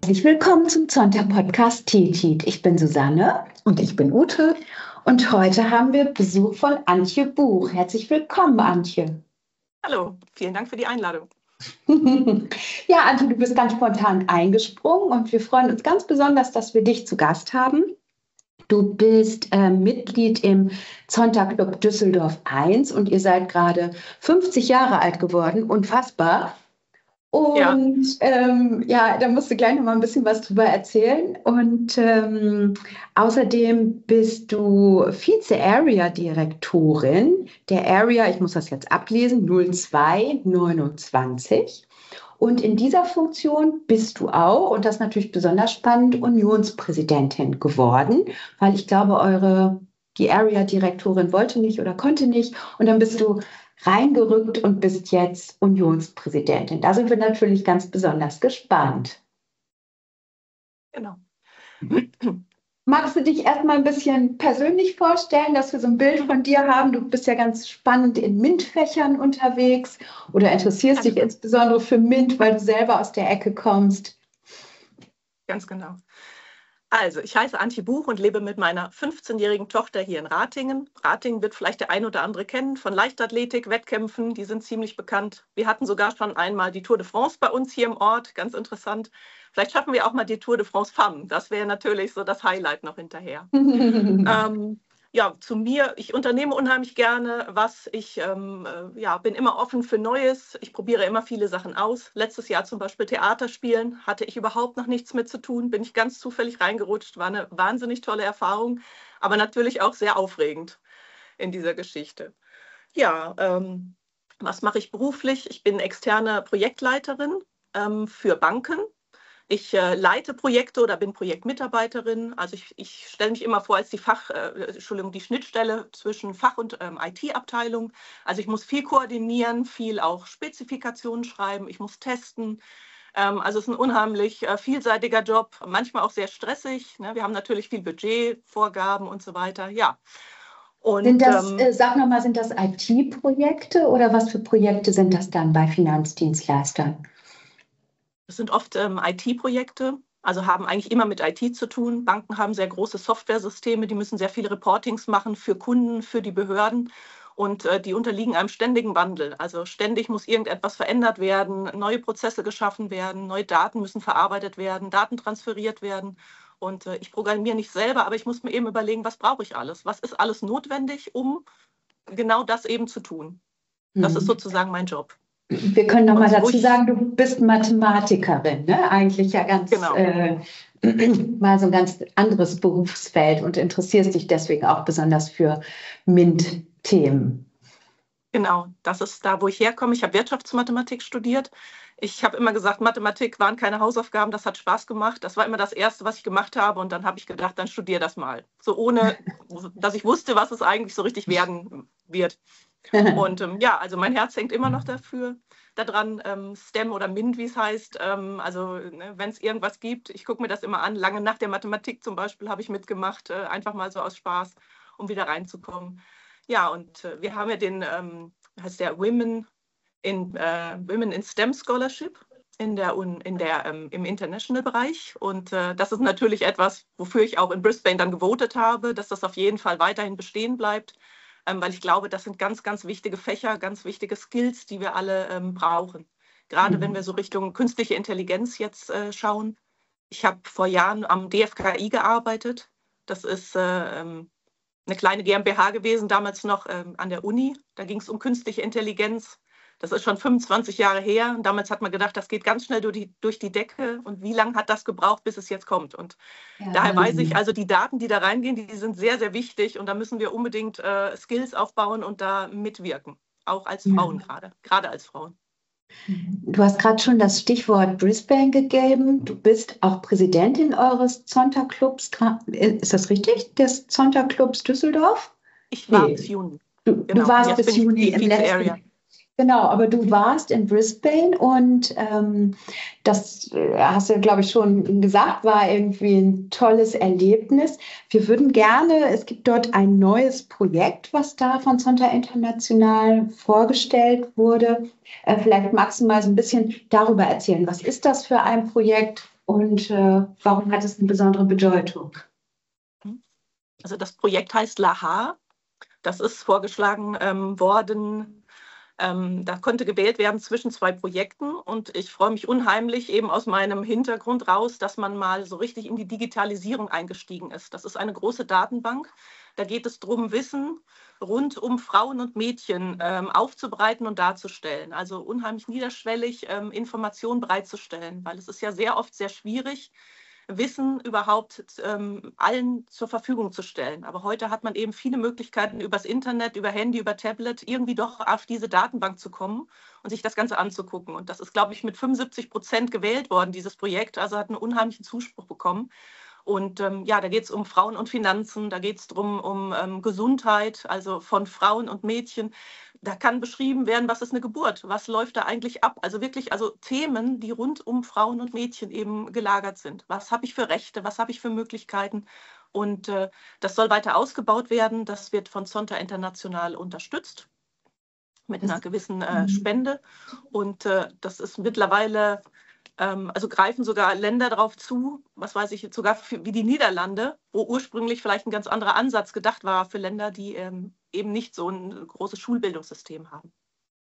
Herzlich willkommen zum Zonta-Podcast Tetit. Ich bin Susanne. Und ich bin Ute. Und heute haben wir Besuch von Antje Buch. Herzlich willkommen, Antje. Hallo, vielen Dank für die Einladung. Ja, Antje, du bist ganz spontan eingesprungen und wir freuen uns ganz besonders, dass wir dich zu Gast haben. Du bist Mitglied im Zonta-Club Düsseldorf 1 und ihr seid gerade 50 Jahre alt geworden. Unfassbar. Und da musst du gleich noch mal ein bisschen was drüber erzählen. Und außerdem bist du Vize-Area-Direktorin der Area, ich muss das jetzt ablesen, 0229. Und in dieser Funktion bist du auch, und das ist natürlich besonders spannend, Unionspräsidentin geworden, weil ich glaube, die Area-Direktorin wollte nicht oder konnte nicht. Und dann bist du reingerückt und bist jetzt Unionspräsidentin. Da sind wir natürlich ganz besonders gespannt. Genau. Magst du dich erstmal ein bisschen persönlich vorstellen, dass wir so ein Bild von dir haben? Du bist ja ganz spannend in MINT-Fächern unterwegs oder interessierst dich insbesondere für MINT, weil du selber aus der Ecke kommst. Ganz genau. Also, ich heiße Antje Buch und lebe mit meiner 15-jährigen Tochter hier in Ratingen. Ratingen wird vielleicht der ein oder andere kennen von Leichtathletik, Wettkämpfen, die sind ziemlich bekannt. Wir hatten sogar schon einmal die Tour de France bei uns hier im Ort, ganz interessant. Vielleicht schaffen wir auch mal die Tour de France Femmes, das wäre natürlich so das Highlight noch hinterher. Zu mir, ich unternehme unheimlich gerne was. Ich bin immer offen für Neues. Ich probiere immer viele Sachen aus. Letztes Jahr zum Beispiel Theater spielen, hatte ich überhaupt noch nichts mit zu tun. Bin ich ganz zufällig reingerutscht, war eine wahnsinnig tolle Erfahrung, aber natürlich auch sehr aufregend in dieser Geschichte. Ja, was mache ich beruflich? Ich bin externe Projektleiterin für Banken. Ich leite Projekte oder bin Projektmitarbeiterin. Also ich stelle mich immer vor als die Schnittstelle zwischen Fach- und IT-Abteilung. Also ich muss viel koordinieren, viel auch Spezifikationen schreiben, ich muss testen. Also es ist ein unheimlich vielseitiger Job, manchmal auch sehr stressig. Ne? Wir haben natürlich viel Budgetvorgaben und so weiter. Ja. Und, sind das IT-Projekte oder was für Projekte sind das dann bei Finanzdienstleistern? Das sind oft IT-Projekte, also haben eigentlich immer mit IT zu tun. Banken haben sehr große Softwaresysteme, die müssen sehr viele Reportings machen für Kunden, für die Behörden und die unterliegen einem ständigen Wandel. Also ständig muss irgendetwas verändert werden, neue Prozesse geschaffen werden, neue Daten müssen verarbeitet werden, Daten transferiert werden. Und ich programmiere nicht selber, aber ich muss mir eben überlegen, was brauche ich alles? Was ist alles notwendig, um genau das eben zu tun? Das ist sozusagen mein Job. Wir können noch mal dazu sagen, du bist Mathematikerin, ne? Eigentlich ja ganz mal so ein ganz anderes Berufsfeld und interessierst dich deswegen auch besonders für MINT-Themen. Genau, das ist da, wo ich herkomme. Ich habe Wirtschaftsmathematik studiert. Ich habe immer gesagt, Mathematik waren keine Hausaufgaben, das hat Spaß gemacht. Das war immer das Erste, was ich gemacht habe. Und dann habe ich gedacht, dann studiere das mal. So ohne, dass ich wusste, was es eigentlich so richtig werden wird. Und also mein Herz hängt immer noch daran, STEM oder MINT, wie es heißt. Wenn es irgendwas gibt, ich gucke mir das immer an. Lange nach der Mathematik zum Beispiel habe ich mitgemacht, einfach mal so aus Spaß, um wieder reinzukommen. Ja, und wir haben ja den, heißt der Women in STEM Scholarship im International-Bereich. Und das ist natürlich etwas, wofür ich auch in Brisbane dann gewotet habe, dass das auf jeden Fall weiterhin bestehen bleibt. Weil ich glaube, das sind ganz, ganz wichtige Fächer, ganz wichtige Skills, die wir alle brauchen. Gerade wenn wir so Richtung künstliche Intelligenz jetzt schauen. Ich habe vor Jahren am DFKI gearbeitet. Das ist eine kleine GmbH gewesen, damals noch an der Uni. Da ging es um künstliche Intelligenz. Das ist schon 25 Jahre her. Und damals hat man gedacht, das geht ganz schnell durch die Decke. Und wie lange hat das gebraucht, bis es jetzt kommt? Und daher weiß ich, also die Daten, die da reingehen, die sind sehr, sehr wichtig. Und da müssen wir unbedingt Skills aufbauen und da mitwirken. Auch als Frauen gerade als Frauen. Du hast gerade schon das Stichwort Brisbane gegeben. Du bist auch Präsidentin eures Zonta-Clubs. Ist das richtig, des Zonta-Clubs Düsseldorf? Ich war bis Juni. Du warst bis Juni im letzten. Genau, aber du warst in Brisbane und das hast du, glaube ich, schon gesagt, war irgendwie ein tolles Erlebnis. Wir würden gerne, es gibt dort ein neues Projekt, was da von Zonta International vorgestellt wurde. Vielleicht magst du mal so ein bisschen darüber erzählen. Was ist das für ein Projekt und warum hat es eine besondere Bedeutung? Also das Projekt heißt LAHA. Das ist vorgeschlagen worden. Da konnte gewählt werden zwischen 2 Projekten und ich freue mich unheimlich eben aus meinem Hintergrund raus, dass man mal so richtig in die Digitalisierung eingestiegen ist. Das ist eine große Datenbank. Da geht es darum, Wissen rund um Frauen und Mädchen aufzubereiten und darzustellen. Also unheimlich niederschwellig Informationen bereitzustellen, weil es ist ja sehr oft sehr schwierig, Wissen überhaupt allen zur Verfügung zu stellen. Aber heute hat man eben viele Möglichkeiten, übers Internet, über Handy, über Tablet irgendwie doch auf diese Datenbank zu kommen und sich das Ganze anzugucken. Und das ist, glaube ich, mit 75% gewählt worden, dieses Projekt. Also hat einen unheimlichen Zuspruch bekommen. Und ja, da geht es um Frauen und Finanzen, da geht es darum, um Gesundheit, also von Frauen und Mädchen. Da kann beschrieben werden, was ist eine Geburt, was läuft da eigentlich ab. Also wirklich, also Themen, die rund um Frauen und Mädchen eben gelagert sind. Was habe ich für Rechte, was habe ich für Möglichkeiten? Und das soll weiter ausgebaut werden. Das wird von Zonta International unterstützt mit einer gewissen Spende. Und das ist mittlerweile, also greifen sogar Länder darauf zu, was weiß ich, sogar wie die Niederlande, wo ursprünglich vielleicht ein ganz anderer Ansatz gedacht war für Länder, die eben nicht so ein großes Schulbildungssystem haben.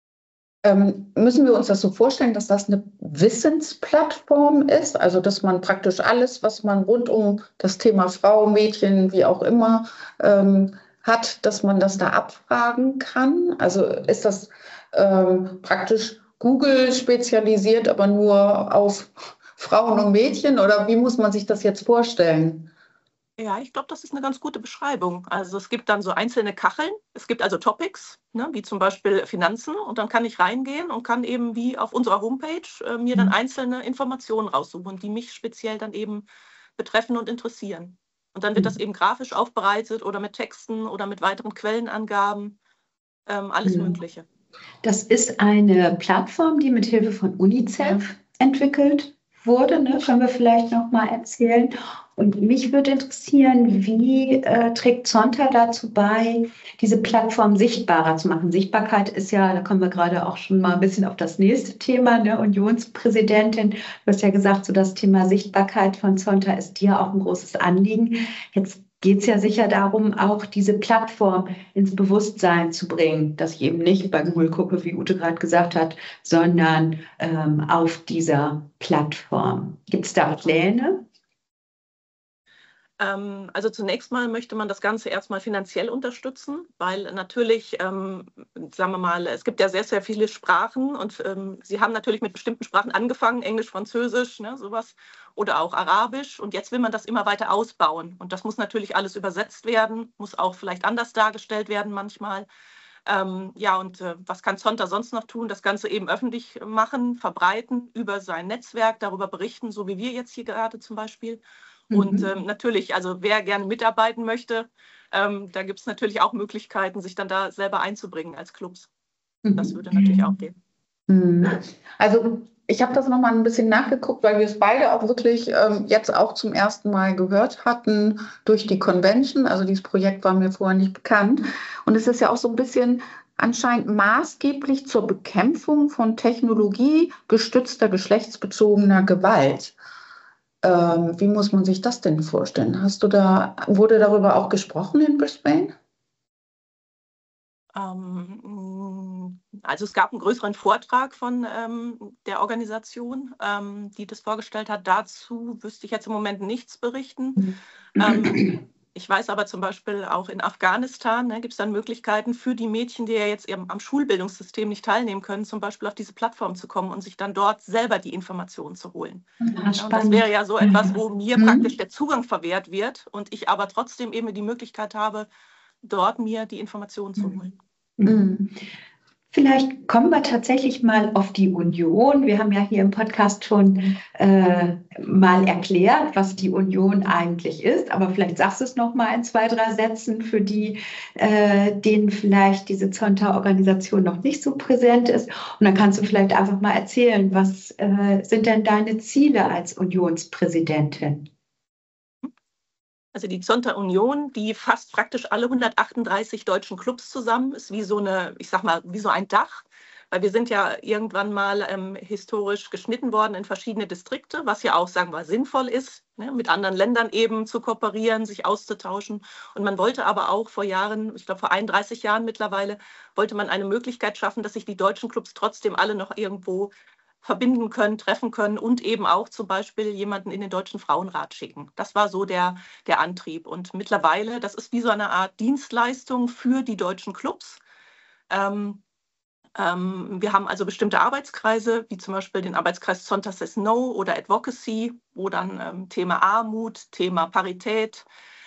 Müssen wir uns das so vorstellen, dass das eine Wissensplattform ist? Also, dass man praktisch alles, was man rund um das Thema Frau, Mädchen, wie auch immer, hat, dass man das da abfragen kann? Also ist das praktisch Google spezialisiert, aber nur auf Frauen und Mädchen? Oder wie muss man sich das jetzt vorstellen? Ja, ich glaube, das ist eine ganz gute Beschreibung. Also es gibt dann so einzelne Kacheln. Es gibt also Topics, ne, wie zum Beispiel Finanzen. Und dann kann ich reingehen und kann eben wie auf unserer Homepage mir dann einzelne Informationen raussuchen, die mich speziell dann eben betreffen und interessieren. Und dann wird das eben grafisch aufbereitet oder mit Texten oder mit weiteren Quellenangaben, alles Mögliche. Das ist eine Plattform, die mit Hilfe von UNICEF entwickelt wurde, ne? Können wir vielleicht noch mal erzählen. Und mich würde interessieren, wie trägt Zonta dazu bei, diese Plattform sichtbarer zu machen? Sichtbarkeit ist ja, da kommen wir gerade auch schon mal ein bisschen auf das nächste Thema, ne? Unionspräsidentin, du hast ja gesagt, so das Thema Sichtbarkeit von Zonta ist dir auch ein großes Anliegen. Jetzt geht es ja sicher darum, auch diese Plattform ins Bewusstsein zu bringen, dass ich eben nicht bei Google gucke, wie Ute gerade gesagt hat, sondern auf dieser Plattform. Gibt es da Pläne? Also zunächst mal möchte man das Ganze erstmal finanziell unterstützen, weil natürlich, sagen wir mal, es gibt ja sehr, sehr viele Sprachen und sie haben natürlich mit bestimmten Sprachen angefangen, Englisch, Französisch, ne, sowas oder auch Arabisch und jetzt will man das immer weiter ausbauen und das muss natürlich alles übersetzt werden, muss auch vielleicht anders dargestellt werden manchmal. Ja, und was kann Zonta sonst noch tun? Das Ganze eben öffentlich machen, verbreiten über sein Netzwerk, darüber berichten, so wie wir jetzt hier gerade zum Beispiel. Und natürlich, also wer gerne mitarbeiten möchte, da gibt es natürlich auch Möglichkeiten, sich dann da selber einzubringen als Clubs. Das würde natürlich auch gehen. Also ich habe das nochmal ein bisschen nachgeguckt, weil wir es beide auch wirklich jetzt auch zum ersten Mal gehört hatten durch die Convention. Also dieses Projekt war mir vorher nicht bekannt. Und es ist ja auch so ein bisschen anscheinend maßgeblich zur Bekämpfung von technologiegestützter geschlechtsbezogener Gewalt. Wie muss man sich das denn vorstellen? Wurde darüber auch gesprochen in Brisbane? Also es gab einen größeren Vortrag von der Organisation, die das vorgestellt hat. Dazu wüsste ich jetzt im Moment nichts berichten. Ich weiß aber zum Beispiel auch in Afghanistan, ne, gibt es dann Möglichkeiten für die Mädchen, die ja jetzt am Schulbildungssystem nicht teilnehmen können, zum Beispiel auf diese Plattform zu kommen und sich dann dort selber die Informationen zu holen. Ja, und das wäre ja so etwas, wo mir praktisch der Zugang verwehrt wird und ich aber trotzdem eben die Möglichkeit habe, dort mir die Informationen zu holen. Vielleicht kommen wir tatsächlich mal auf die Union. Wir haben ja hier im Podcast schon mal erklärt, was die Union eigentlich ist. Aber vielleicht sagst du es noch mal in 2, 3 Sätzen für die, denen vielleicht diese Zonta-Organisation noch nicht so präsent ist. Und dann kannst du vielleicht einfach mal erzählen, was sind denn deine Ziele als Unionspräsidentin? Also die Zonta Union, die fasst praktisch alle 138 deutschen Clubs zusammen, ist wie so eine, ich sag mal, wie so ein Dach weil wir sind ja irgendwann mal historisch geschnitten worden in verschiedene Distrikte, was ja auch, sagen wir, sinnvoll ist, ne, mit anderen Ländern eben zu kooperieren, sich auszutauschen. Und man wollte aber auch vor Jahren, ich glaube vor 31 Jahren mittlerweile, wollte man eine Möglichkeit schaffen, dass sich die deutschen Clubs trotzdem alle noch irgendwo verbinden können, treffen können und eben auch zum Beispiel jemanden in den Deutschen Frauenrat schicken. Das war so der Antrieb. Und mittlerweile, das ist wie so eine Art Dienstleistung für die deutschen Clubs. Wir haben also bestimmte Arbeitskreise, wie zum Beispiel den Arbeitskreis Zonta Says No oder Advocacy, wo dann Thema Armut, Thema Parität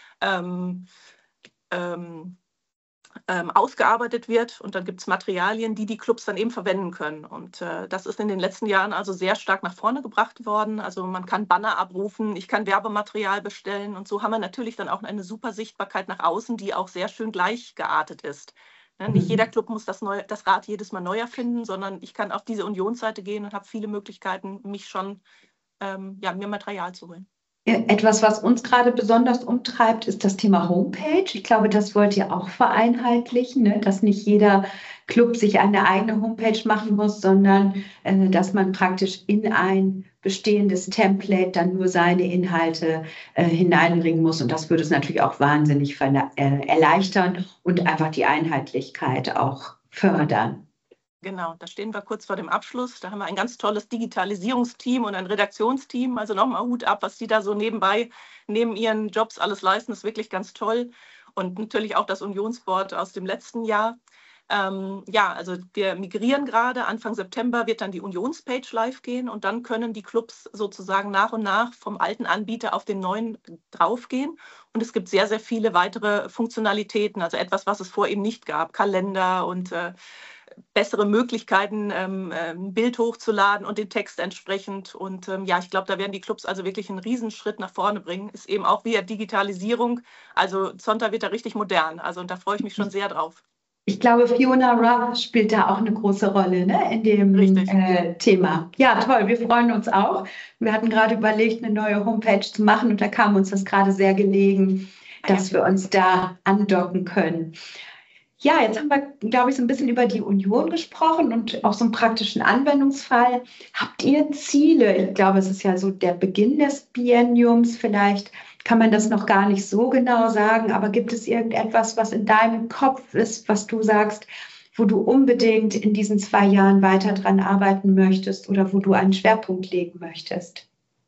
ausgearbeitet wird. Und dann gibt es Materialien, die Clubs dann eben verwenden können. Und das ist in den letzten Jahren also sehr stark nach vorne gebracht worden. Also man kann Banner abrufen, ich kann Werbematerial bestellen. Und so haben wir natürlich dann auch eine super Sichtbarkeit nach außen, die auch sehr schön gleich geartet ist. Nicht jeder Club muss das Rad jedes Mal neu erfinden, sondern ich kann auf diese Unionsseite gehen und habe viele Möglichkeiten, mich schon mir Material zu holen. Etwas, was uns gerade besonders umtreibt, ist das Thema Homepage. Ich glaube, das wollt ihr auch vereinheitlichen, ne? Dass nicht jeder Club sich eine eigene Homepage machen muss, sondern dass man praktisch in ein bestehendes Template dann nur seine Inhalte hineinbringen muss. Und das würde es natürlich auch wahnsinnig erleichtern und einfach die Einheitlichkeit auch fördern. Genau, da stehen wir kurz vor dem Abschluss. Da haben wir ein ganz tolles Digitalisierungsteam und ein Redaktionsteam. Also nochmal Hut ab, was die da so nebenbei, neben ihren Jobs alles leisten, ist wirklich ganz toll. Und natürlich auch das Unionsboard aus dem letzten Jahr. Also wir migrieren gerade. Anfang September wird dann die Unionspage live gehen und dann können die Clubs sozusagen nach und nach vom alten Anbieter auf den neuen draufgehen. Und es gibt sehr, sehr viele weitere Funktionalitäten, also etwas, was es vorher eben nicht gab, Kalender und bessere Möglichkeiten, ein Bild hochzuladen und den Text entsprechend. Und ich glaube, da werden die Clubs also wirklich einen Riesenschritt nach vorne bringen. Ist eben auch via Digitalisierung. Also Zonta wird da richtig modern. Also und da freue ich mich schon sehr drauf. Ich glaube, Fiona Ruff spielt da auch eine große Rolle, ne, in dem Thema. Ja, toll, wir freuen uns auch. Wir hatten gerade überlegt, eine neue Homepage zu machen und da kam uns das gerade sehr gelegen, dass wir uns da andocken können. Ja, jetzt haben wir, glaube ich, so ein bisschen über die Union gesprochen und auch so einen praktischen Anwendungsfall. Habt ihr Ziele? Ich glaube, es ist ja so der Beginn des Bienniums. Vielleicht kann man das noch gar nicht so genau sagen, aber gibt es irgendetwas, was in deinem Kopf ist, was du sagst, wo du unbedingt in diesen 2 Jahren weiter dran arbeiten möchtest oder wo du einen Schwerpunkt legen möchtest?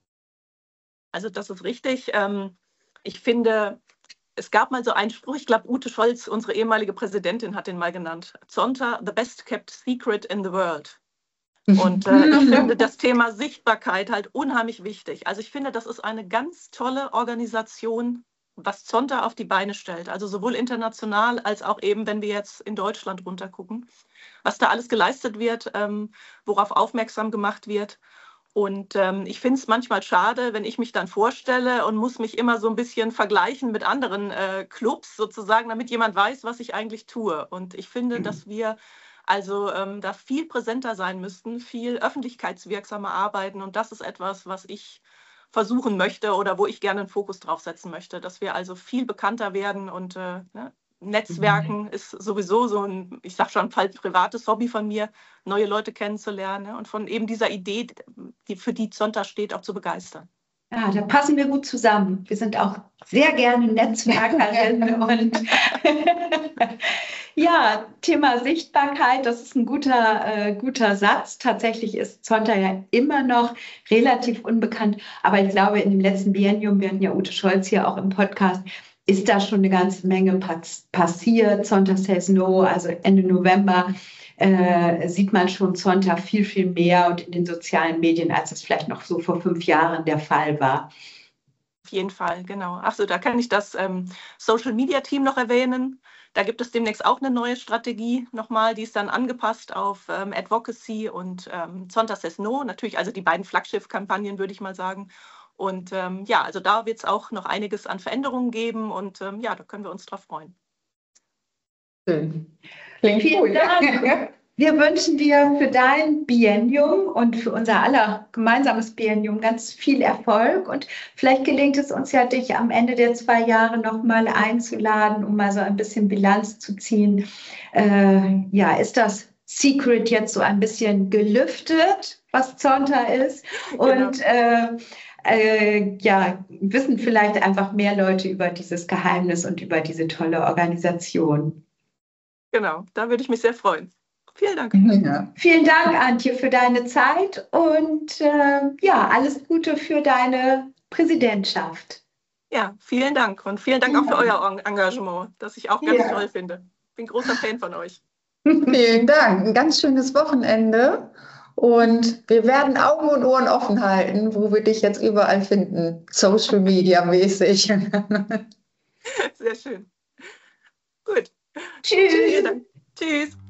Also das ist richtig. Ich finde, es gab mal so einen Spruch, ich glaube, Ute Scholz, unsere ehemalige Präsidentin, hat den mal genannt. Zonta, the best kept secret in the world. Und ich finde das Thema Sichtbarkeit halt unheimlich wichtig. Also ich finde, das ist eine ganz tolle Organisation, was Zonta auf die Beine stellt. Also sowohl international als auch eben, wenn wir jetzt in Deutschland runtergucken, was da alles geleistet wird, worauf aufmerksam gemacht wird. Und ich finde es manchmal schade, wenn ich mich dann vorstelle und muss mich immer so ein bisschen vergleichen mit anderen Clubs sozusagen, damit jemand weiß, was ich eigentlich tue. Und ich finde, dass wir also da viel präsenter sein müssten, viel öffentlichkeitswirksamer arbeiten. Und das ist etwas, was ich versuchen möchte oder wo ich gerne einen Fokus drauf setzen möchte, dass wir also viel bekannter werden und Netzwerken ist sowieso so ein, ich sag schon, privates Hobby von mir, neue Leute kennenzulernen und von eben dieser Idee, die für die Zonta steht, auch zu begeistern. Ja, da passen wir gut zusammen. Wir sind auch sehr gerne Netzwerkerinnen und ja, Thema Sichtbarkeit, das ist ein guter Satz. Tatsächlich ist Zonta ja immer noch relativ unbekannt, aber ich glaube, in dem letzten Biennium, wir hatten ja Ute Scholz hier auch im Podcast, ist da schon eine ganze Menge passiert. Zonta Says No, also Ende November sieht man schon Zonta viel, viel mehr und in den sozialen Medien, als es vielleicht noch so vor 5 Jahren der Fall war. Auf jeden Fall, genau. Achso, da kann ich das Social Media Team noch erwähnen. Da gibt es demnächst auch eine neue Strategie nochmal, die ist dann angepasst auf Advocacy und Zonta Says No. Natürlich also die beiden Flaggschiff-Kampagnen, würde ich mal sagen. Und also da wird es auch noch einiges an Veränderungen geben und da können wir uns drauf freuen. Schön. Klingt Vielen cool. Dank. Wir wünschen dir für dein Biennium und für unser aller gemeinsames Biennium ganz viel Erfolg. Und vielleicht gelingt es uns ja, dich am Ende der 2 Jahre noch mal einzuladen, um mal so ein bisschen Bilanz zu ziehen. Ist das Secret jetzt so ein bisschen gelüftet, was Zonta ist. Und ja, wissen vielleicht einfach mehr Leute über dieses Geheimnis und über diese tolle Organisation. Genau, da würde ich mich sehr freuen. Vielen Dank. Ja. Vielen Dank, Antje, für deine Zeit und ja, alles Gute für deine Präsidentschaft. Ja, vielen Dank und vielen Dank auch für euer Engagement, das ich auch ganz toll finde. Bin großer Fan von euch. Vielen Dank. Ein ganz schönes Wochenende. Und wir werden Augen und Ohren offen halten, wo wir dich jetzt überall finden, Social Media mäßig. Sehr schön. Gut. Tschüss. Vielen Dank. Tschüss.